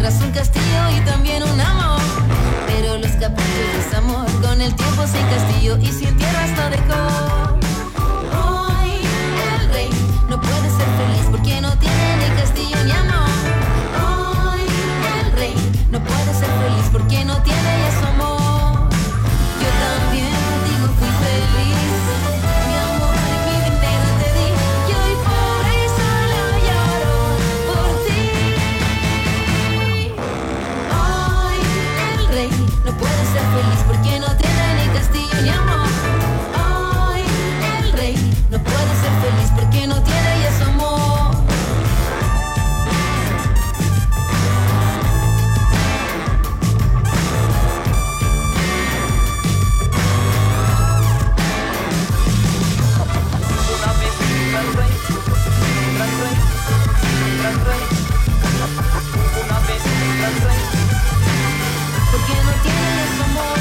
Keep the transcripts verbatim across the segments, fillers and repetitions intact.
tierra es un castillo y también un amor. Pero los caprichos de ese amor, con el tiempo sin castillo y sin tierra hasta dejó. Hoy el rey no puede ser feliz porque no tiene ni castillo ni amor. Hoy el rey no puede ser feliz porque no tiene ya su amor. Yo también contigo fui feliz. Mi amor y mi dinero te di. Y hoy por eso lo lloro por ti. Hoy el rey no puede ser feliz porque no tiene ni castillo ni amor. Hoy el rey no puede ser feliz porque no tiene ya su amor. Una vez un gran rey, un gran rey, un gran rey. Una vez un gran rey. Porque no tiene ya su amor.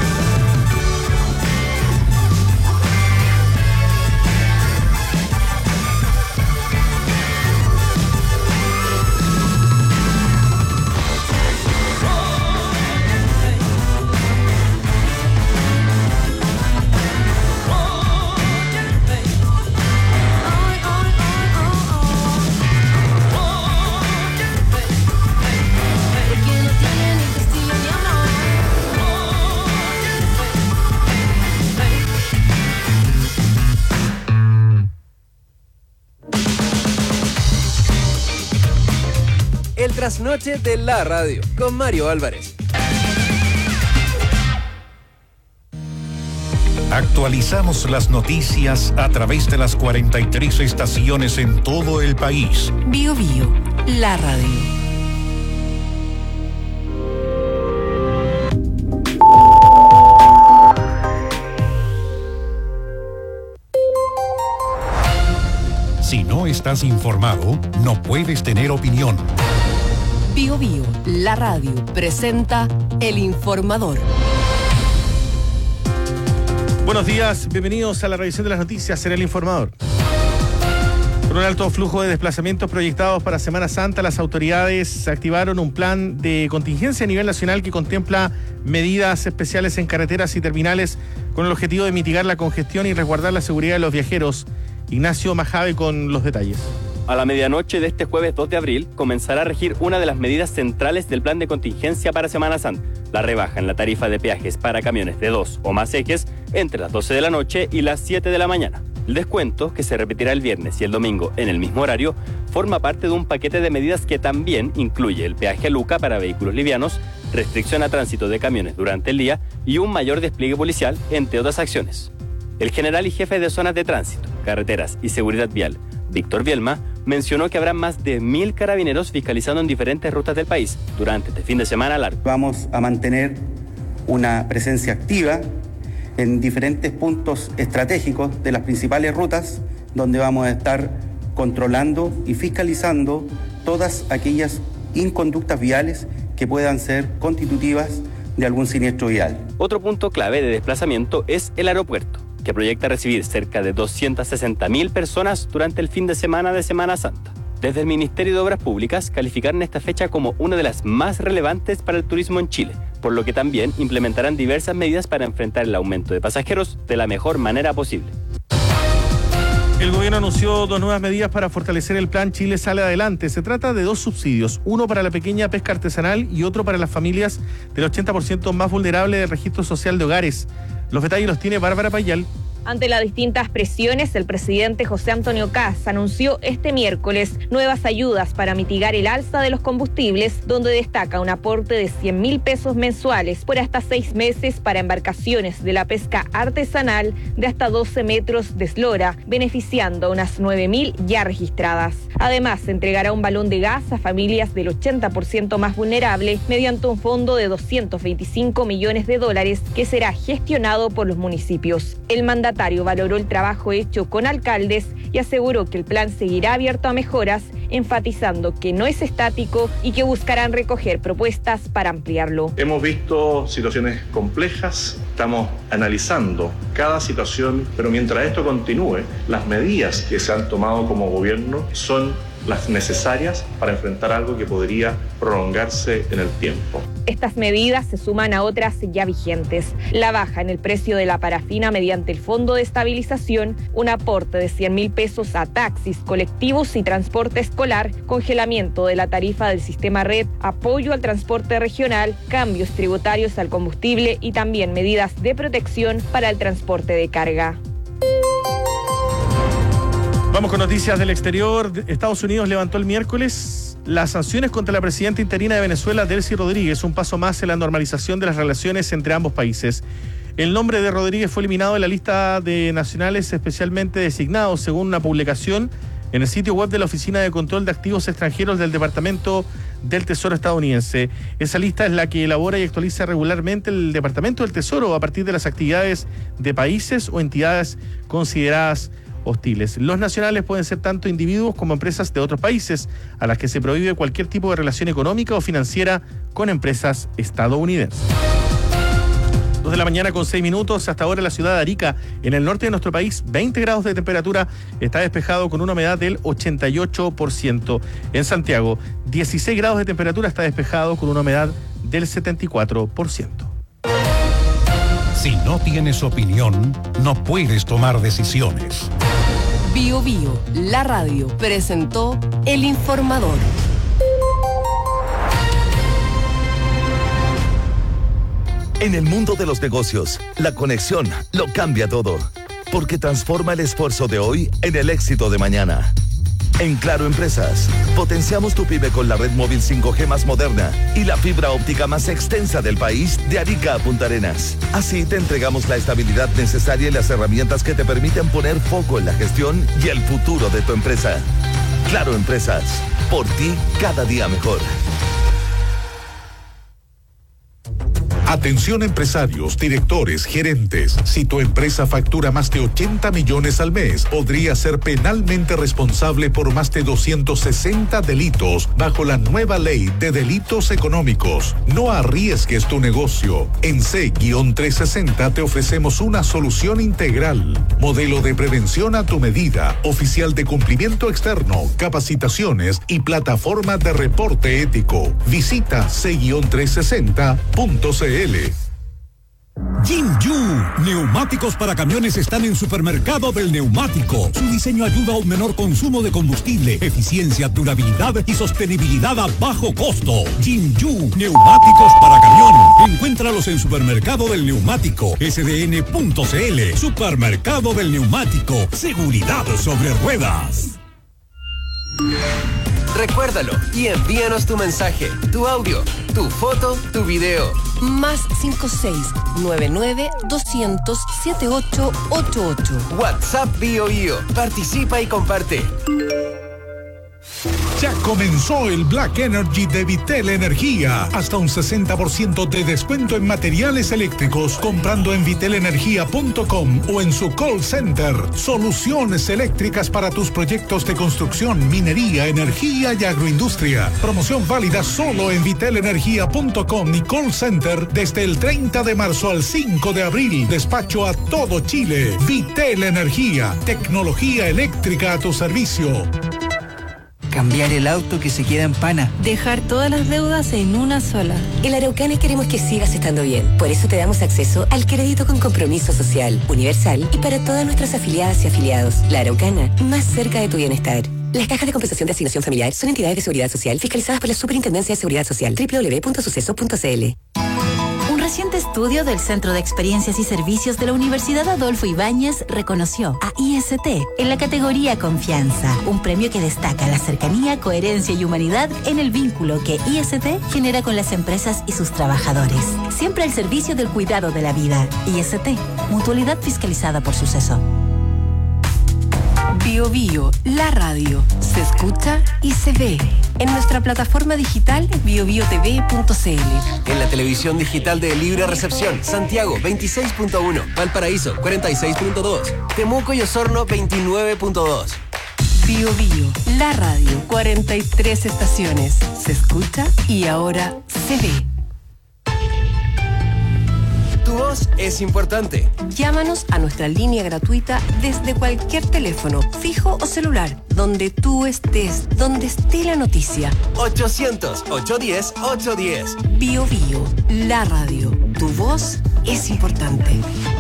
Hoy, hoy, hoy, hoy, hoy. Porque no tiene ni castillo ni amor. El trasnoche de la radio con Mario Álvarez. Actualizamos las noticias a través de las cuarenta y tres estaciones en todo el país. Bio Bio, la radio. Si no estás informado, no puedes tener opinión. Bio Bio, la radio, presenta El Informador. Buenos días, bienvenidos a la revisión de las noticias en El Informador. Con un alto flujo de desplazamientos proyectados para Semana Santa, las autoridades activaron un plan de contingencia a nivel nacional que contempla medidas especiales en carreteras y terminales con el objetivo de mitigar la congestión y resguardar la seguridad de los viajeros. Ignacio Majave con los detalles. A la medianoche de este jueves dos de abril comenzará a regir una de las medidas centrales del plan de contingencia para Semana Santa, la rebaja en la tarifa de peajes para camiones de dos o más ejes entre las doce de la noche y las siete de la mañana. El descuento, que se repetirá el viernes y el domingo en el mismo horario, forma parte de un paquete de medidas que también incluye el peaje a Luca para vehículos livianos, restricción a tránsito de camiones durante el día y un mayor despliegue policial, entre otras acciones. El general y jefe de zonas de tránsito, carreteras y seguridad vial, Víctor Bielma, mencionó que habrá más de mil carabineros fiscalizando en diferentes rutas del país durante este fin de semana largo. Vamos a mantener una presencia activa en diferentes puntos estratégicos de las principales rutas, donde vamos a estar controlando y fiscalizando todas aquellas inconductas viales que puedan ser constitutivas de algún siniestro vial. Otro punto clave de desplazamiento es el aeropuerto, que proyecta recibir cerca de doscientas sesenta mil personas durante el fin de semana de Semana Santa. Desde el Ministerio de Obras Públicas calificaron esta fecha como una de las más relevantes para el turismo en Chile, por lo que también implementarán diversas medidas para enfrentar el aumento de pasajeros de la mejor manera posible. El gobierno anunció dos nuevas medidas para fortalecer el plan Chile Sale Adelante. Se trata de dos subsidios, uno para la pequeña pesca artesanal y otro para las familias del ochenta por ciento más vulnerables del registro social de hogares. Los detalles los tiene Bárbara Payal. Ante las distintas presiones, el presidente José Antonio Kast anunció este miércoles nuevas ayudas para mitigar el alza de los combustibles, donde destaca un aporte de cien mil pesos mensuales por hasta seis meses para embarcaciones de la pesca artesanal de hasta doce metros de eslora, beneficiando a unas nueve mil ya registradas. Además, se entregará un balón de gas a familias del ochenta por ciento más vulnerable mediante un fondo de doscientos veinticinco millones de dólares que será gestionado por los municipios. El mandatario valoró el trabajo hecho con alcaldes y aseguró que el plan seguirá abierto a mejoras, enfatizando que no es estático y que buscarán recoger propuestas para ampliarlo. Hemos visto situaciones complejas, estamos analizando cada situación, pero mientras esto continúe, las medidas que se han tomado como gobierno son las necesarias para enfrentar algo que podría prolongarse en el tiempo. Estas medidas se suman a otras ya vigentes. La baja en el precio de la parafina mediante el Fondo de Estabilización, un aporte de cien mil pesos a taxis, colectivos y transporte escolar, congelamiento de la tarifa del sistema red, apoyo al transporte regional, cambios tributarios al combustible y también medidas de protección para el transporte de carga. Vamos con noticias del exterior. Estados Unidos levantó el miércoles las sanciones contra la presidenta interina de Venezuela, Delcy Rodríguez, un paso más en la normalización de las relaciones entre ambos países. El nombre de Rodríguez fue eliminado de la lista de nacionales especialmente designados, según una publicación en el sitio web de la Oficina de Control de Activos Extranjeros del Departamento del Tesoro estadounidense. Esa lista es la que elabora y actualiza regularmente el Departamento del Tesoro a partir de las actividades de países o entidades consideradas hostiles. Los nacionales pueden ser tanto individuos como empresas de otros países, a las que se prohíbe cualquier tipo de relación económica o financiera con empresas estadounidenses. Dos de la mañana con seis minutos. Hasta ahora la ciudad de Arica, en el norte de nuestro país, veinte grados de temperatura, está despejado con una humedad del ochenta y ocho por ciento. En Santiago, dieciséis grados de temperatura, está despejado con una humedad del setenta y cuatro por ciento. Si no tienes opinión, no puedes tomar decisiones. Bio Bio, la radio, presentó El Informador. En el mundo de los negocios, la conexión lo cambia todo, porque transforma el esfuerzo de hoy en el éxito de mañana. En Claro Empresas, potenciamos tu pyme con la red móvil cinco G más moderna y la fibra óptica más extensa del país, de Arica a Punta Arenas. Así te entregamos la estabilidad necesaria y las herramientas que te permiten poner foco en la gestión y el futuro de tu empresa. Claro Empresas, por ti cada día mejor. Atención empresarios, directores, gerentes. Si tu empresa factura más de ochenta millones al mes, podría ser penalmente responsable por más de doscientos sesenta delitos bajo la nueva ley de delitos económicos. No arriesgues tu negocio. En C trescientos sesenta te ofrecemos una solución integral. Modelo de prevención a tu medida, oficial de cumplimiento externo, capacitaciones y plataforma de reporte ético. Visita C trescientos sesenta punto c l. Jinju, neumáticos para camiones están en Supermercado del Neumático. Su diseño ayuda a un menor consumo de combustible, eficiencia, durabilidad y sostenibilidad a bajo costo. Jinju, neumáticos para camión. Encuéntralos en Supermercado del Neumático, S D N punto c l. Supermercado del Neumático, seguridad sobre ruedas. Recuérdalo y envíanos tu mensaje, tu audio, tu foto, tu video. Más cinco seis nueve nueve doscientos setenta y ocho ochenta y ocho. WhatsApp Bio Bio. Participa y comparte. Ya comenzó el Black Energy de Vitel Energía. Hasta un sesenta por ciento de descuento en materiales eléctricos comprando en vitel energía punto com o en su call center. Soluciones eléctricas para tus proyectos de construcción, minería, energía y agroindustria. Promoción válida solo en vitel energía punto com y call center desde el treinta de marzo al cinco de abril. Despacho a todo Chile. Vitel Energía. Tecnología eléctrica a tu servicio. Cambiar el auto que se queda en pana. Dejar todas las deudas en una sola. En Araucana queremos que sigas estando bien. Por eso te damos acceso al crédito con compromiso social, universal y para todas nuestras afiliadas y afiliados. La Araucana, más cerca de tu bienestar. Las cajas de compensación de asignación familiar son entidades de seguridad social fiscalizadas por la Superintendencia de Seguridad Social. doble u doble u doble u punto suceso punto c l. Un reciente estudio del Centro de Experiencias y Servicios de la Universidad Adolfo Ibáñez reconoció a I S T en la categoría Confianza, un premio que destaca la cercanía, coherencia y humanidad en el vínculo que I S T genera con las empresas y sus trabajadores. Siempre al servicio del cuidado de la vida. I S T, mutualidad fiscalizada por Suceso. Bio Bio, la radio, se escucha y se ve en nuestra plataforma digital bio bio t v punto c l. En la televisión digital de Libre Recepción, Santiago veintiséis punto uno, Valparaíso cuarenta y seis punto dos, Temuco y Osorno veintinueve punto dos. Bio Bio, la radio, cuarenta y tres estaciones, se escucha y ahora se ve. Tu voz es importante. Llámanos a nuestra línea gratuita desde cualquier teléfono, fijo o celular, donde tú estés, donde esté la noticia. ochocientos, ochocientos diez, ochocientos diez. Bio Bio, la radio. Tu voz es importante.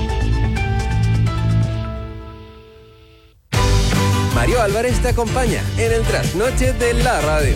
Mario Álvarez te acompaña en el trasnoche de la radio.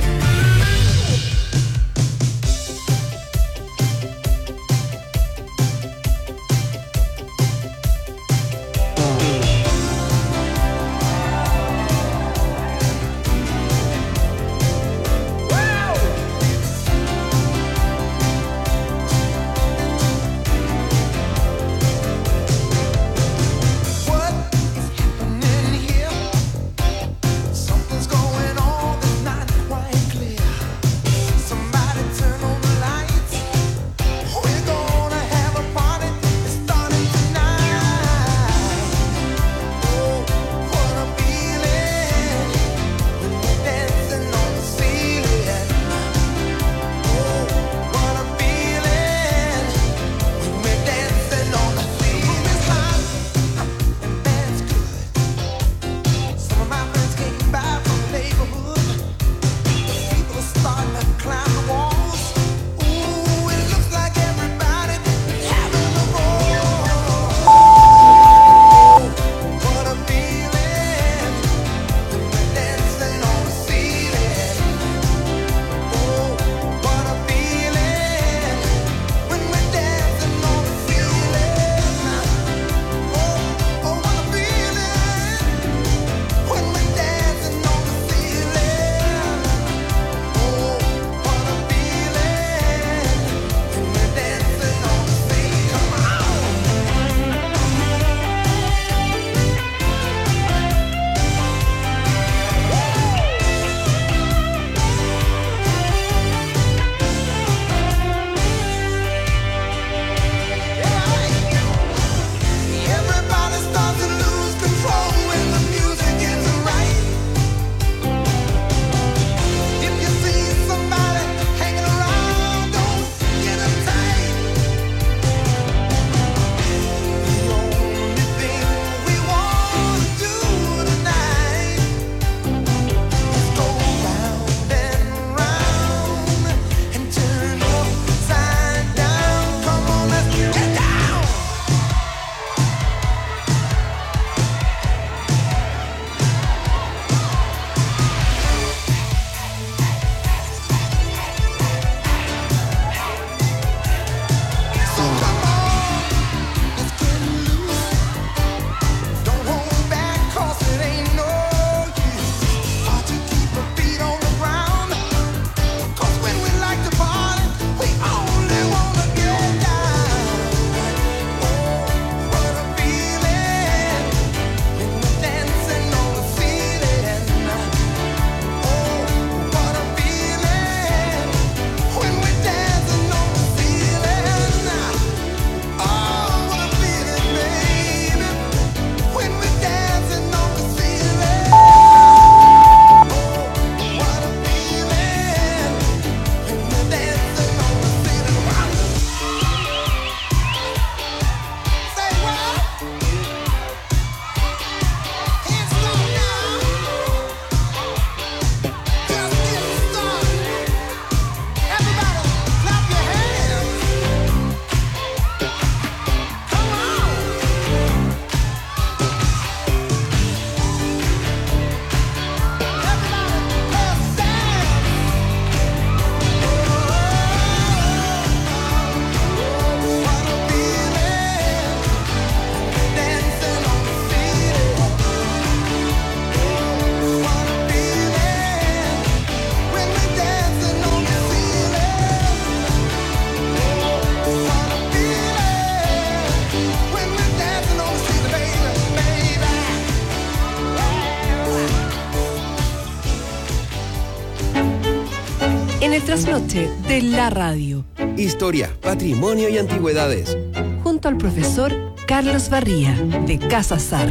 en el trasnoche de la radio. Historia, patrimonio y antigüedades. Junto al profesor Carlos Barría, de Casa Sar.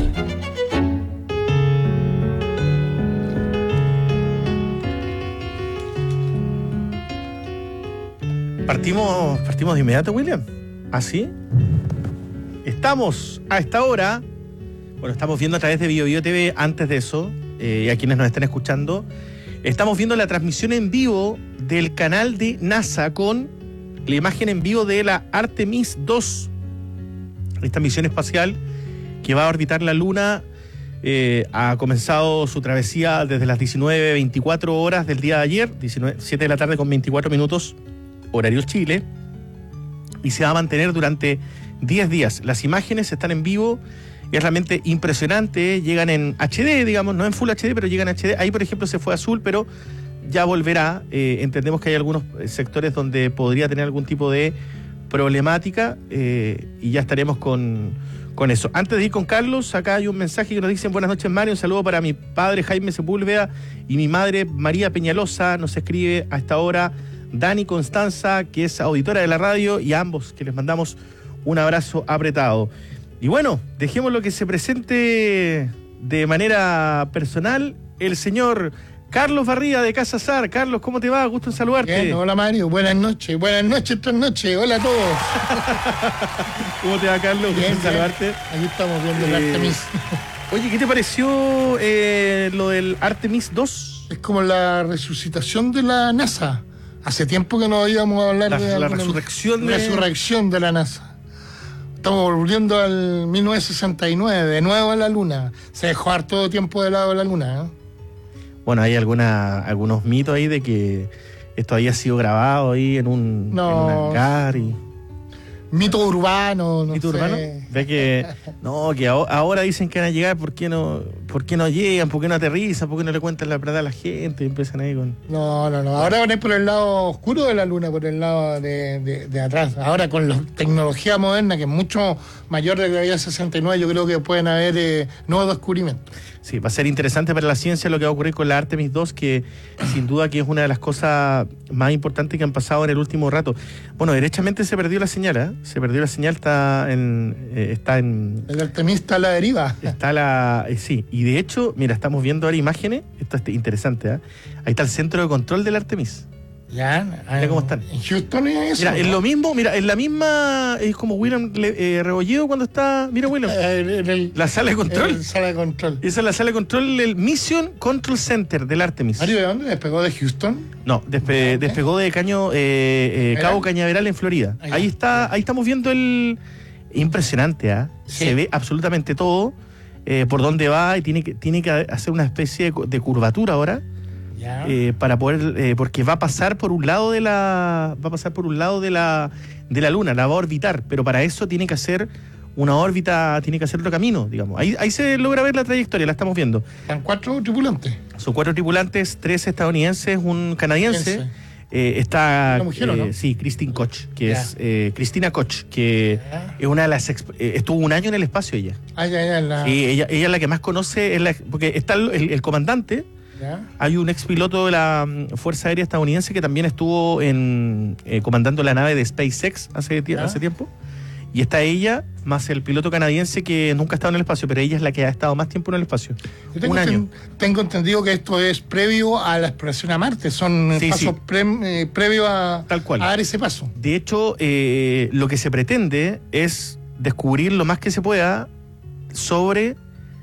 Partimos, partimos de inmediato, William. ¿Ah, sí? Estamos a esta hora, bueno, estamos viendo a través de Bio Bio T V antes de eso, eh, y a quienes nos estén escuchando, estamos viendo la transmisión en vivo del canal de NASA con la imagen en vivo de la Artemis dos, esta misión espacial que va a orbitar la Luna. Eh, ha comenzado su travesía desde las diecinueve veinticuatro horas del día de ayer, siete de la tarde con veinticuatro minutos, horario Chile, y se va a mantener durante diez días. Las imágenes están en vivo, es realmente impresionante, llegan en H D, digamos, no en Full H D, pero llegan en H D. Ahí, por ejemplo, se fue azul, pero ya volverá. Eh, entendemos que hay algunos sectores donde podría tener algún tipo de problemática, eh, y ya estaremos con, con eso. Antes de ir con Carlos, acá hay un mensaje que nos dicen: buenas noches, Mario, un saludo para mi padre Jaime Sepúlveda y mi madre María Peñalosa. Nos escribe a esta hora Dani Constanza, que es auditora de la radio, y a ambos que les mandamos un abrazo apretado. Y bueno, dejemos lo que se presente de manera personal el señor Carlos Barría de Casa Sar. Carlos, ¿cómo te va? Gusto en saludarte. Bien, hola Mario, buenas noches, buenas noches, esta noche, hola a todos. ¿Cómo te va, Carlos? Bien, Gusto en saludarte. Aquí estamos viendo el Eh, Artemis. Oye, ¿qué te pareció eh, lo del Artemis dos? Es como la resucitación de la NASA. Hace tiempo que no íbamos a hablar La- de la alguna- resurrección de- resurrección de la NASA. Estamos volviendo al mil novecientos sesenta y nueve, de nuevo a la Luna. Se dejó harto tiempo de lado la Luna, ¿eh? Bueno, hay alguna, algunos mitos ahí de que esto había sido grabado ahí en un, No. en un hangar y... Mito urbano, no ¿Mito sé. urbano? Ve que no, que aho- ahora dicen que van a llegar, ¿por qué no, por qué no llegan? ¿Por qué no aterrizan? ¿Por qué no le cuentan la verdad a la gente? Y empiezan ahí con... No, no, no. Ahora van a ir por el lado oscuro de la Luna, por el lado de, de- de atrás. Ahora con la tecnología moderna, que es mucho mayor de la que había en sesenta y nueve, yo creo que pueden haber eh, nuevos descubrimientos. Sí, va a ser interesante para la ciencia lo que va a ocurrir con la Artemis dos, que sin duda que es una de las cosas más importantes que han pasado en el último rato. Bueno, derechamente se perdió la señal, ¿eh? Se perdió la señal, está en... eh, está en El Artemis está a la deriva. Está la... eh, sí, y de hecho, mira, estamos viendo ahora imágenes, esto es interesante, ¿eh? Ahí está el centro de control del Artemis. Ya, Mira cómo están. En Houston es eso. Mira, es ¿no? lo mismo, mira, es la misma, es como William Le- eh, Rebolledo cuando está, mira William, Eh, en el- la sala de control. en la sala de control. Esa es la sala de control del Mission Control Center del Artemis. Mario, ¿de dónde? ¿Despegó de Houston? No, despe- despegó de Caño, eh, eh, Cabo Cañaveral en Florida. Ahí Ahí está, ahí estamos viendo el... Impresionante, ¿ah? Sí. Se ve absolutamente todo, eh, por dónde va, y tiene que, tiene que hacer una especie de, cu- de curvatura ahora, Ya. eh, para poder, eh, porque va a pasar por un lado de la, va a pasar por un lado de la, de la Luna, la va a orbitar, pero para eso tiene que hacer una órbita, tiene que hacer otro camino, digamos. Ahí, ahí se logra ver la trayectoria, la estamos viendo. Están cuatro tripulantes. Son cuatro tripulantes, tres estadounidenses, un canadiense. Canadiense. Eh, está, ¿Una mujer o no? eh, sí, Christine Koch, que Ya. es eh, Cristina Koch, que Ya. es una de las exp- eh, estuvo un año en el espacio ella. Ah, ya, ya, la... Sí, ella, ella es la que más conoce, es la- porque está el, el- el comandante. ya. Hay un expiloto de la mm, Fuerza Aérea Estadounidense que también estuvo en eh, comandando la nave de SpaceX hace, tie- Ya. hace tiempo. Y está ella, más el piloto canadiense que nunca ha estado en el espacio, pero ella es la que ha estado más tiempo en el espacio. Yo tengo, Un año. enten- tengo entendido que esto es previo a la exploración a Marte. Son Sí, pasos sí. pre- eh, previo a, Tal cual. a dar ese paso. De hecho, eh, lo que se pretende es descubrir lo más que se pueda sobre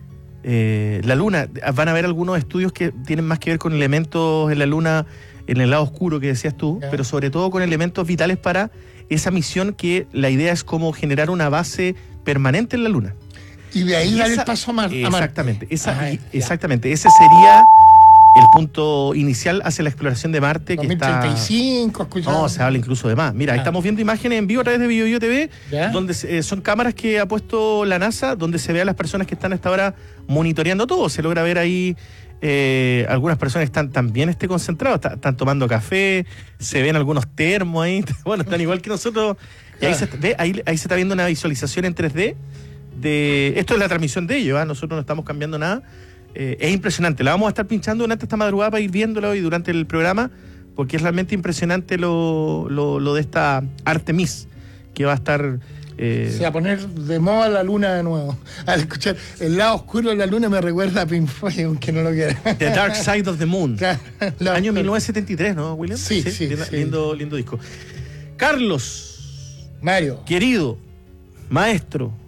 eh, la Luna. Van a haber algunos estudios que tienen más que ver con elementos en la Luna, en el lado oscuro que decías tú, Ya. pero sobre todo con elementos vitales para esa misión, que la idea es como generar una base permanente en la Luna. Y de ahí Y dar esa- el paso a, Mar- a Marte. Exactamente, esa- Ajá, y- ya. exactamente. Ese sería el punto inicial hacia la exploración de Marte, que dos mil treinta y cinco, está... escuchamos. No, se habla incluso de más. Mira, ahí Ah. estamos viendo imágenes en vivo a través de Bio Bio T V, ¿Ya? donde se- eh, son cámaras que ha puesto la NASA, donde se ve a las personas que están hasta ahora monitoreando todo. Se logra ver ahí eh, algunas personas que están también este, concentrados, está- están tomando café, se ven algunos termos ahí, bueno, están igual que nosotros. Y ahí se, ve, ahí, ahí se está viendo una visualización en tres D de... Esto es la transmisión de ellos, ¿ah? Nosotros no estamos cambiando nada. Eh, es impresionante. La vamos a estar pinchando durante esta madrugada para ir viéndolo y durante el programa, porque es realmente impresionante lo, lo, lo de esta Artemis, que va a estar... eh, Se va a poner de moda la Luna de nuevo. Al escuchar el lado oscuro de la Luna me recuerda a Pink Floyd, aunque no lo quiera. The Dark Side of the Moon. Claro, la- Año mil novecientos setenta y tres, ¿no, William? Sí, sí, lindo, sí. Lindo, lindo disco. Carlos, Mario, querido, maestro,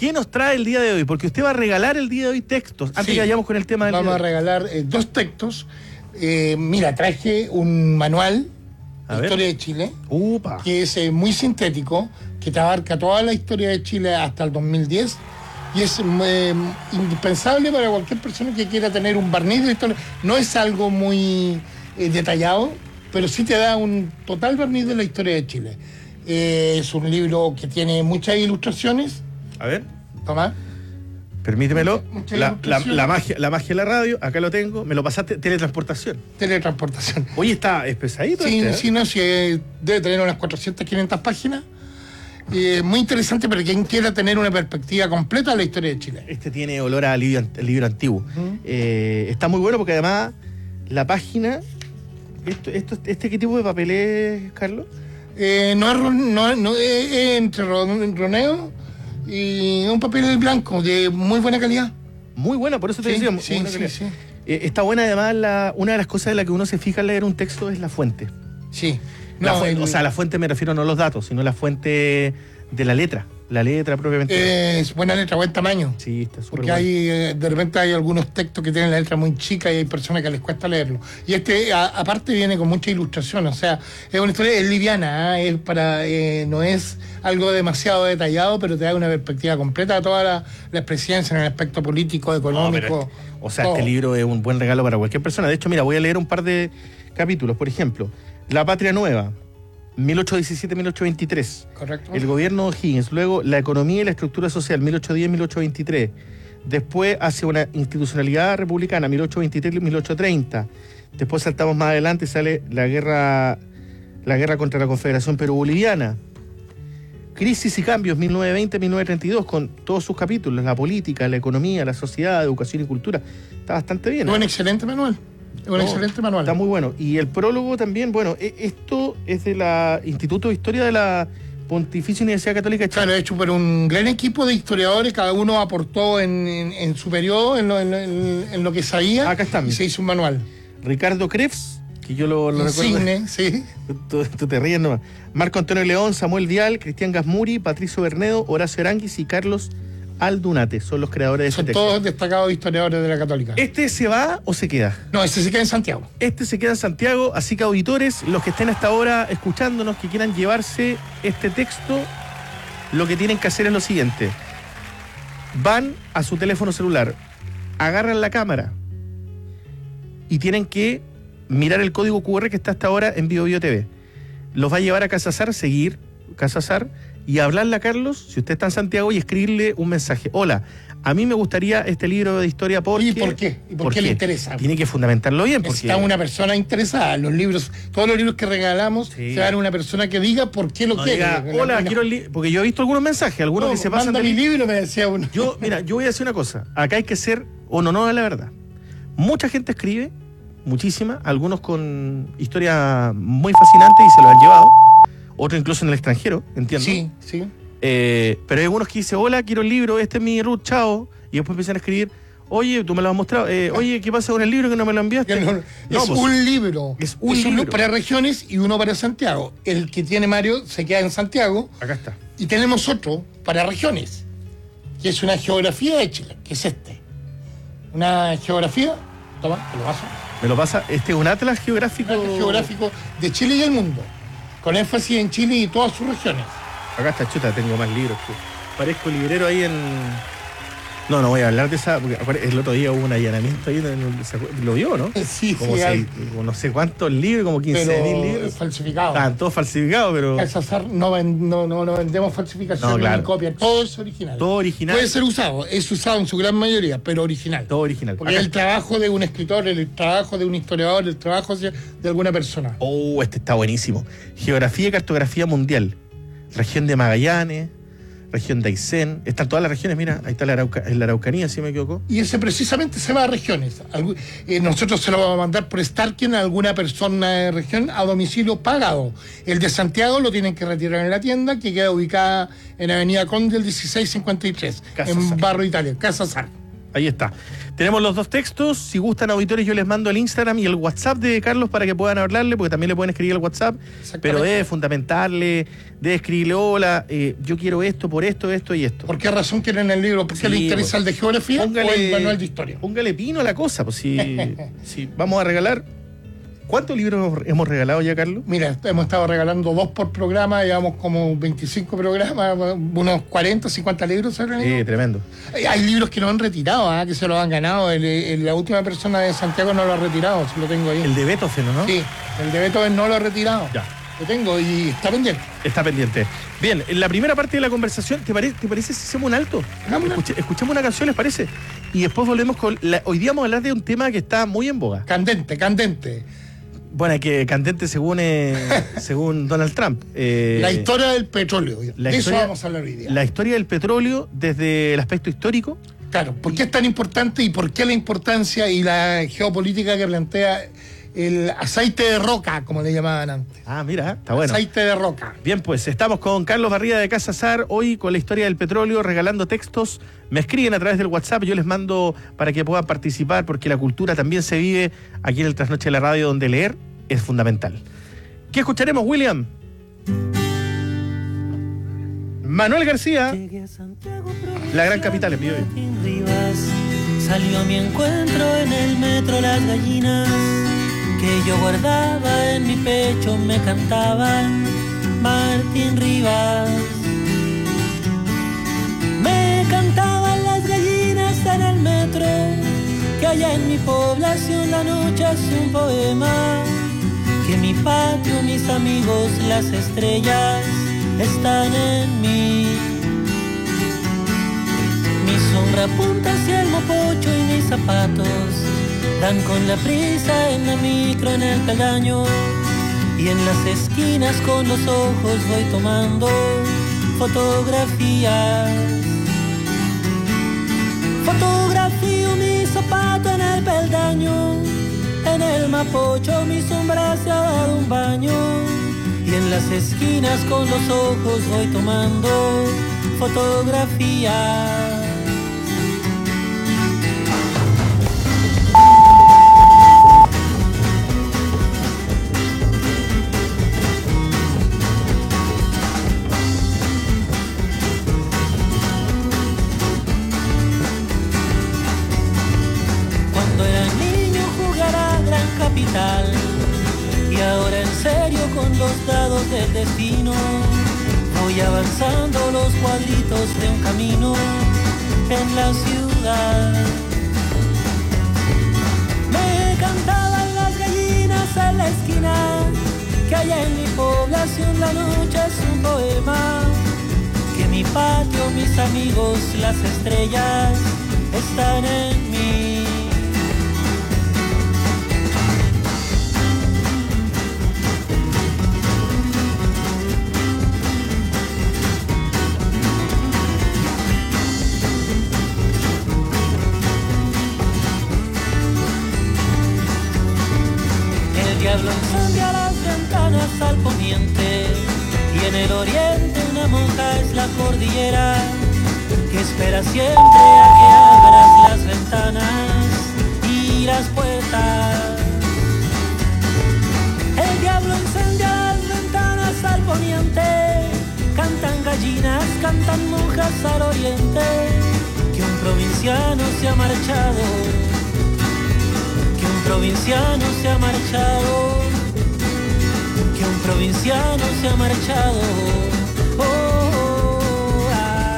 ¿Qué nos trae el día de hoy? Porque usted va a regalar el día de hoy textos. Antes Sí. que vayamos con el tema del Vamos día a de hoy. regalar eh, dos textos. Eh, mira, traje un manual A de ver. historia de Chile, Upa. que es eh, muy sintético, que te abarca toda la historia de Chile hasta el dos mil diez y es eh, indispensable para cualquier persona que quiera tener un barniz de historia. No es algo muy eh, detallado, pero sí te da un total barniz de la historia de Chile. Eh, es un libro que tiene muchas ilustraciones. A ver. Toma. Permítemelo. Mucha La, la, ilustración. la magia, la magia de la radio, acá lo tengo. Me lo pasaste, teletransportación. Teletransportación. Oye, está es pesadito. Sí, este, ¿eh? sí, no, sí, eh, debe tener unas cuatrocientas, quinientas páginas. Eh, muy interesante para quien quiera tener una perspectiva completa de la historia de Chile. Este tiene olor a libro, libro antiguo. Eh, está muy bueno porque además la página. Esto, esto, ¿Este qué tipo de papel es, Carlos? Eh, no es, ro- no, no, es, es entre ro- roneo y un papel blanco de muy buena calidad. Muy buena, por eso te Sí, decía. muy sí, buena sí, calidad. sí. Eh, está buena además, la, una de las cosas en las que uno se fija al leer un texto es la fuente. Sí. La No, fuente, el- o sea, la fuente me refiero no a los datos, sino la fuente de la letra. La letra propiamente. Eh, es buena letra, buen tamaño. Sí, está súper Porque bueno. hay, eh, de repente hay algunos textos que tienen la letra muy chica y hay personas que les cuesta leerlo. Y este, a- aparte, viene con mucha ilustración. O sea, es una historia, es liviana, ¿ah? Es para, eh, no es algo demasiado detallado, pero te da una perspectiva completa de toda la, la experiencia en el aspecto político, No, económico. pero este- o sea, todo. este libro es un buen regalo para cualquier persona. De hecho, mira, voy a leer un par de capítulos. Por ejemplo, La Patria Nueva, mil ochocientos diecisiete a mil ochocientos veintitrés. Correcto. El gobierno de O'Higgins. Luego, La economía y la estructura social, mil ochocientos diez a mil ochocientos veintitrés. Después, hacia una institucionalidad republicana, mil ochocientos veintitrés a mil ochocientos treinta. Después saltamos más adelante y sale la guerra, la guerra contra la Confederación Perú-Boliviana. Crisis y cambios, mil novecientos veinte a mil novecientos treinta y dos, con todos sus capítulos, la política, la economía, la sociedad, educación y cultura. Está bastante bien. Es un ¿eh? excelente manual. Es un No, excelente manual. Está muy bueno. Y el prólogo también, bueno, e- esto es de la Instituto de Historia de la Pontificia Universidad Católica de Chile. Claro, hecho por un gran equipo de historiadores, cada uno aportó en, en- en su periodo, en lo, en lo- en- en lo que sabía, Acá están. y se hizo un manual. Ricardo Krebs, que yo lo, lo recuerdo. Insigne, sí. Tú, tú te ríes nomás. Marco Antonio León, Samuel Vial, Cristian Gasmuri, Patricio Bernedo, Horacio Aranguis y Carlos Aldunate. Son los creadores de Son este texto. todos destacados historiadores de la Católica. ¿Este se va o se queda? No, ese se queda en Santiago. Este se queda en Santiago, así que auditores, los que estén hasta ahora escuchándonos, que quieran llevarse este texto, lo que tienen que hacer es lo siguiente. Van a su teléfono celular, agarran la cámara y tienen que mirar el código cu erre que está hasta ahora en Bio Bio T V. Los va a llevar a Casazar, seguir Casazar y hablarle a Carlos, si usted está en Santiago, y escribirle un mensaje. Hola, a mí me gustaría este libro de historia porque... ¿Y por qué? ¿Y por qué le interesa? Tiene que fundamentarlo bien porque... Está una persona interesada. Los libros, todos los libros que regalamos, se van a una persona que diga por qué lo No quiere. diga, hola, No, quiero el libro. Porque yo he visto algunos mensajes, algunos no, que se pasan manda de mi li- libro, me decía uno. Yo, mira, yo voy a decir una cosa. Acá hay que ser hono no a la verdad. Mucha gente escribe, muchísima, algunos con historias muy fascinantes y se lo han llevado. Otros incluso en el extranjero, entiendo. Sí, sí. Eh, pero hay algunos que dicen, hola, quiero el libro, este es mi root, chao. Y después empiezan a escribir, oye, tú me lo has mostrado. Eh, oye, ¿qué pasa con el libro que no me lo enviaste? No, No, es pues, un libro. Es un libro. para regiones y uno para Santiago. El que tiene Mario se queda en Santiago. Acá está. Y tenemos otro para regiones, que es una geografía de Chile, que es este. Una geografía, toma, te lo paso. Me lo pasa, este es un atlas geográfico. Un geográfico de Chile y el mundo, con énfasis en Chile y todas sus regiones. Acá está, chuta, tengo más libros. Que... Parezco librero ahí en... No, no voy a hablar de esa, porque apare- el otro día hubo un allanamiento ahí, en el- ¿se acuerda? ¿Lo vio, no? Sí, como sí, seis- hay- como no sé cuántos libros, como quince mil pero libros. falsificados. Estaban todos falsificados, pero Casazar no, ven- no, no, no vendemos falsificaciones No, claro. ni copias, todo es original. todo original. Puede ser usado, es usado en su gran mayoría, pero original. Todo original. Porque Acá es el trabajo de un escritor, el trabajo de un historiador, el trabajo de de alguna persona. Oh, este está buenísimo. Geografía y cartografía mundial. Región de Magallanes, región de Aysén. Están todas las regiones, mira, ahí está la, Arauca, en la Araucanía, si me equivoco. Y ese precisamente se va a regiones. Algu- eh, nosotros se lo vamos a mandar por Starken a alguna persona de región a domicilio pagado. El de Santiago lo tienen que retirar en la tienda, que queda ubicada en Avenida Conde, el dieciséis cincuenta y tres, Casa en Sar. Barrio Italia, Casa Sar. Ahí está. Tenemos los dos textos. Si gustan, auditores, yo les mando el Instagram y el WhatsApp de Carlos para que puedan hablarle, porque también le pueden escribir al WhatsApp. Pero debe fundamentarle, debe escribirle, hola, eh, yo quiero esto, por esto, esto y esto. ¿Por qué razón quieren el libro? ¿Por qué Sí, le interesa pues, el de geografía póngale, o el manual de historia? Póngale pino a la cosa, pues si, si vamos a regalar. ¿Cuántos libros hemos regalado ya, Carlos? Mira, hemos estado regalando dos por programa, llevamos como veinticinco programas, unos cuarenta, cincuenta libros. Sí, tremendo. Hay libros que no han retirado, ¿eh? Que se los han ganado. El, el, la última persona de Santiago no lo ha retirado, si lo tengo ahí. El de Beethoven, ¿no? Sí, el de Beethoven no lo ha retirado. Ya. Lo tengo y está pendiente. Está pendiente. Bien, en la primera parte de la conversación, ¿te, pare, ¿te parece si hacemos un alto? Escuche, escuchemos una canción, ¿les parece? Y después volvemos con... La, hoy día vamos a hablar de un tema que está muy en boga. Candente, candente. Bueno, que candente según eh, según Donald Trump. Eh, la historia del petróleo. La de historia, eso vamos a hablar hoy día. La historia del petróleo desde el aspecto histórico. Claro, ¿por qué es tan importante y por qué la importancia y la geopolítica que plantea el aceite de roca, como le llamaban antes? Ah, mira, está bueno. Aceite de roca. Bien, pues estamos con Carlos Barría de Casa Sar, hoy con la historia del petróleo, regalando textos. Me escriben a través del WhatsApp, yo les mando para que puedan participar, porque la cultura también se vive aquí en el Trasnoche de la Radio, donde leer es fundamental. ¿Qué escucharemos, William? Manuel García, la gran capital, en mi Salió a mi encuentro en el metro las gallinas que yo guardaba en mi pecho, me cantaban Martín Rivas. Me cantaban las gallinas en el metro, que allá en mi población la noche es un poema, que mi patio, mis amigos, las estrellas están en mí. Mi sombra apunta hacia el mopocho y mis zapatos dan con la prisa en la micro, en el peldaño, y en las esquinas con los ojos voy tomando fotografías. Fotografío mi zapato en el peldaño, en el mapocho mi sombra se ha dado un baño, y en las esquinas con los ojos voy tomando fotografías. Y ahora en serio con los dados del destino voy avanzando los cuadritos de un camino en la ciudad. Me cantaban las gallinas en la esquina, que allá en mi población la noche es un poema, que mi patio, mis amigos, las estrellas están en mí. El diablo incendia las ventanas al poniente, y en el oriente una monja es la cordillera, que espera siempre a que abras las ventanas y las puertas. El diablo incendia las ventanas al poniente, cantan gallinas, cantan monjas al oriente, que un provinciano se ha marchado, que un provinciano se ha marchado, que un provinciano se ha marchado. Oh, oh, ah.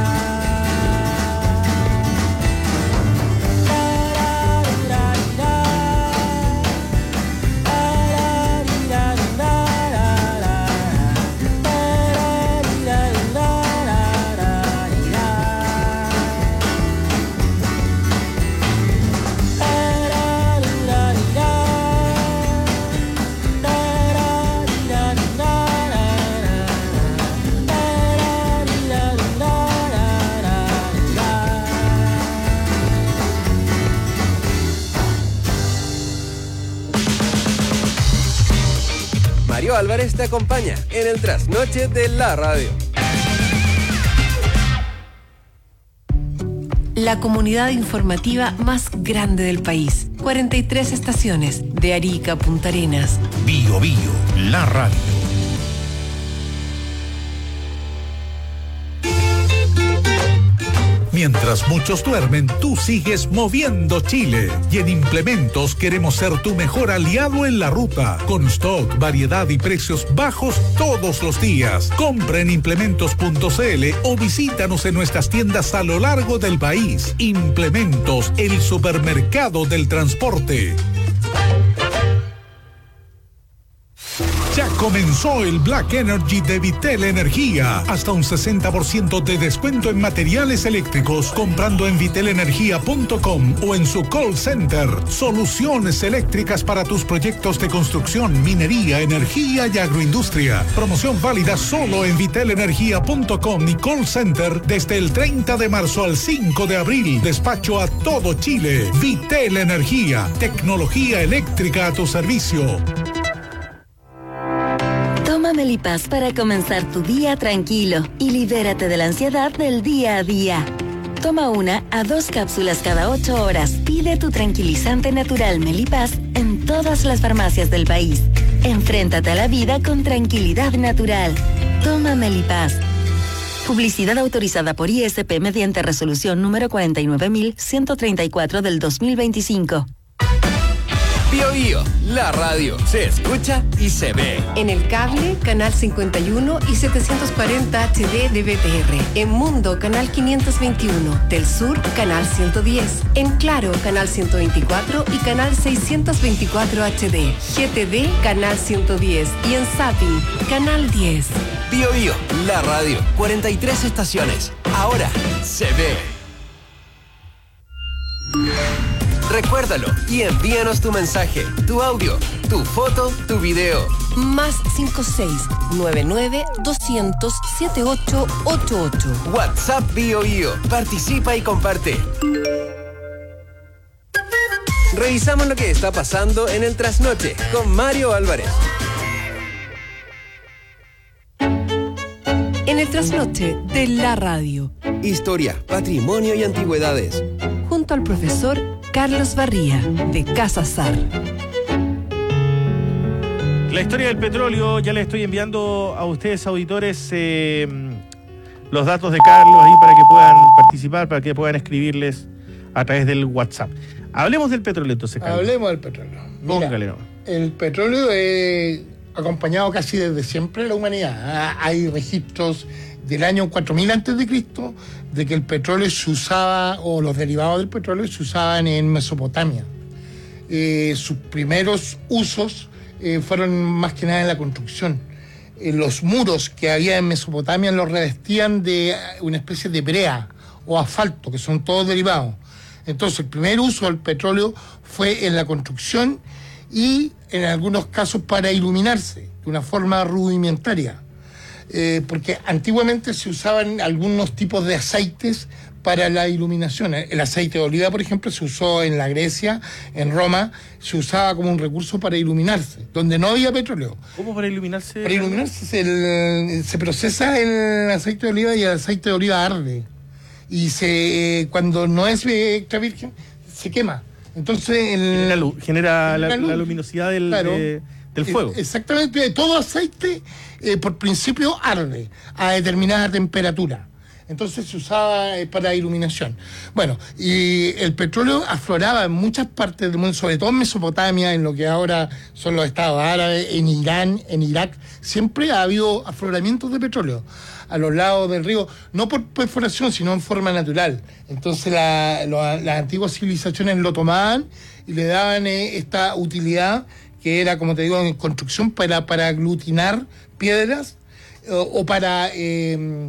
Mario Álvarez te acompaña en el Trasnoche de la Radio. la comunidad informativa más grande del país. cuarenta y tres estaciones, de Arica a Punta Arenas. Bio Bio, la radio. Mientras muchos duermen, tú sigues moviendo Chile. Y en Implementos queremos ser tu mejor aliado en la ruta. Con stock, variedad y precios bajos todos los días. Compra en implementos punto c l o visítanos en nuestras tiendas a lo largo del país. Implementos, el supermercado del transporte. Ya comenzó el Black Energy de Vitel Energía. Hasta un sesenta por ciento de descuento en materiales eléctricos comprando en vitel energía punto com o en su call center. Soluciones eléctricas para tus proyectos de construcción, minería, energía y agroindustria. Promoción válida solo en vitel energía punto com y call center desde el treinta de marzo al cinco de abril. Despacho a todo Chile. Vitel Energía. Tecnología eléctrica a tu servicio. Toma Melipaz para comenzar tu día tranquilo y libérate de la ansiedad del día a día. Toma una a dos cápsulas cada ocho horas. Pide tu tranquilizante natural Melipaz en todas las farmacias del país. Enfréntate a la vida con tranquilidad natural. Toma Melipaz. Publicidad autorizada por I S P mediante resolución número cuarenta y nueve mil ciento treinta y cuatro del dos mil veinticinco. Bio Bio, la radio, se escucha y se ve. En el cable, canal cincuenta y uno y setecientos cuarenta H D de B T R. En Mundo, canal quinientos veintiuno. Del Sur, canal ciento diez. En Claro, canal ciento veinticuatro y canal seiscientos veinticuatro H D. G T D, canal ciento diez. Y en Zapping, canal diez. Bio Bio, la radio, cuarenta y tres estaciones. Ahora se ve. Recuérdalo y envíanos tu mensaje, tu audio, tu foto, tu video. Más cinco seis nueve nueve dos cero cero siete ocho ocho ocho. WhatsApp Bio Bio. Participa y comparte. Revisamos lo que está pasando en el trasnoche con Mario Álvarez. En el trasnoche de la radio. Historia, patrimonio y antigüedades. Junto al profesor Carlos Barría, de Casa Sar. La historia del petróleo, ya le estoy enviando a ustedes, auditores, eh, los datos de Carlos ahí para que puedan participar, para que puedan escribirles a través del WhatsApp. Hablemos del petróleo entonces, Carlos. Hablemos del petróleo. Póngale, ¿no? El petróleo es acompañado casi desde siempre de la humanidad. Hay registros del año cuatro mil antes de Cristo de que el petróleo se usaba, o los derivados del petróleo se usaban en Mesopotamia. Eh, sus primeros usos eh, fueron más que nada en la construcción. Eh, los muros que había en Mesopotamia los revestían de una especie de brea o asfalto, que son todos derivados. Entonces el primer uso del petróleo fue en la construcción y en algunos casos para iluminarse de una forma rudimentaria. Eh, porque antiguamente se usaban algunos tipos de aceites para la iluminación. El aceite de oliva, por ejemplo, se usó en la Grecia, en Roma, se usaba como un recurso para iluminarse, donde no había petróleo. ¿Cómo para iluminarse? Para iluminarse se, el, se procesa el aceite de oliva y el aceite de oliva arde. Y se cuando no es extra virgen, se quema. Entonces el, genera, luz, genera, genera la, luz. la luminosidad del... Claro. De... del fuego. Exactamente, todo aceite eh, por principio arde a determinada temperatura. Entonces se usaba eh, para iluminación. Bueno, y el petróleo afloraba en muchas partes del mundo, sobre todo en Mesopotamia, en lo que ahora son los estados árabes, en Irán, en Irak. Siempre ha habido afloramientos de petróleo a los lados del río, no por perforación, sino en forma natural. Entonces la, lo, las antiguas civilizaciones lo tomaban y le daban eh, esta utilidad, que era, como te digo, en construcción para, para aglutinar piedras eh, o para eh, eh,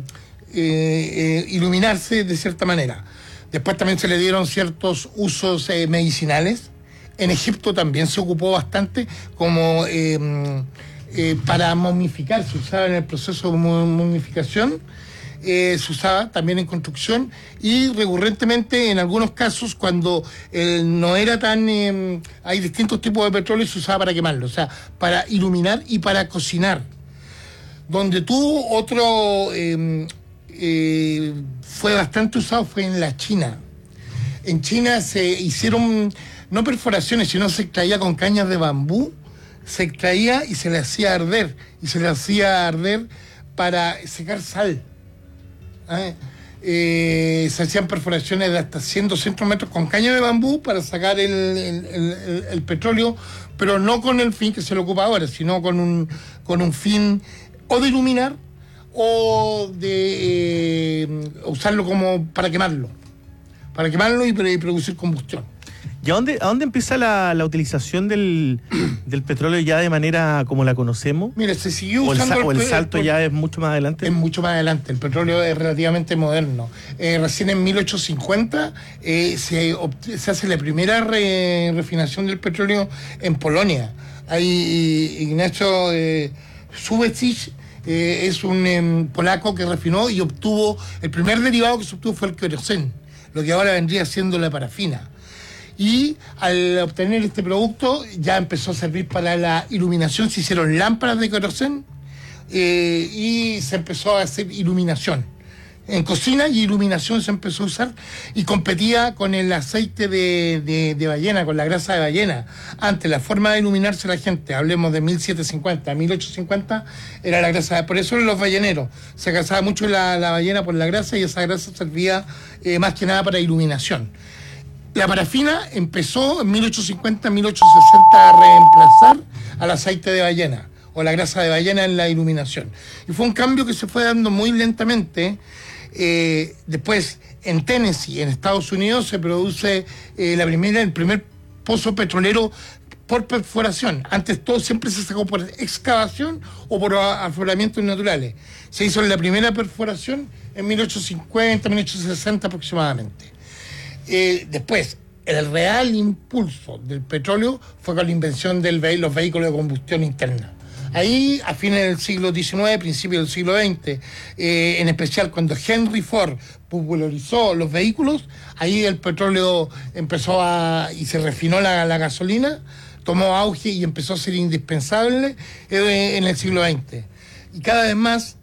eh, iluminarse de cierta manera. Después también se le dieron ciertos usos eh, medicinales. En Egipto también se ocupó bastante como eh, eh, para momificar, se usaba en el proceso de momificación. Eh, se usaba también en construcción y recurrentemente en algunos casos cuando eh, no era tan... Eh, hay distintos tipos de petróleo y se usaba para quemarlo, o sea, para iluminar y para cocinar. Donde tuvo otro... Eh, eh, fue bastante usado fue en la China. En China se hicieron, no perforaciones, sino se extraía con cañas de bambú, se extraía y se le hacía arder, y se le hacía arder para secar sal. ¿Eh? Eh, se hacían perforaciones de hasta cien, doscientos metros con caña de bambú para sacar el, el, el, el petróleo, pero no con el fin que se le ocupa ahora, sino con un, con un fin o de iluminar o de eh, usarlo como para quemarlo, para quemarlo y, y producir combustión. ¿Y a dónde, a dónde empieza la, la utilización del, del petróleo ya de manera como la conocemos? Mire, se siguió ¿O el, usando... sa- o el el- salto el- ya es mucho más adelante? Es mucho más adelante. El petróleo es relativamente moderno. Eh, recién en mil ochocientos cincuenta eh, se, obt- se hace la primera re- refinación del petróleo en Polonia. Ahí Ignacio eh, Subecich eh, es un em, polaco que refinó y obtuvo... El primer derivado que se obtuvo fue el queroseno, lo que ahora vendría siendo la parafina. Y al obtener este producto ya empezó a servir para la iluminación, se hicieron lámparas de queroseno eh, y se empezó a hacer iluminación. En cocina y iluminación se empezó a usar y competía con el aceite de, de, de ballena, con la grasa de ballena. Antes la forma de iluminarse la gente, hablemos de mil setecientos cincuenta, mil ochocientos cincuenta, era la grasa de... Por eso los balleneros, se casaba mucho la, la ballena por la grasa y esa grasa servía eh, más que nada para iluminación. La parafina empezó en mil ochocientos cincuenta, mil ochocientos sesenta a reemplazar al aceite de ballena o la grasa de ballena en la iluminación. Y fue un cambio que se fue dando muy lentamente. Eh, después, en Tennessee, en Estados Unidos, se produce eh, la primera, el primer pozo petrolero por perforación. Antes todo siempre se sacó por excavación o por afloramientos naturales. Se hizo la primera perforación en mil ochocientos cincuenta, mil ochocientos sesenta aproximadamente. Eh, después, el real impulso del petróleo fue con la invención de ve- los vehículos de combustión interna. Ahí, a fines del siglo diecinueve, principios del siglo veinte, eh, en especial cuando Henry Ford popularizó los vehículos, ahí el petróleo empezó a... y se refinó la, la gasolina, tomó auge y empezó a ser indispensable eh, en el siglo veinte. Y cada vez más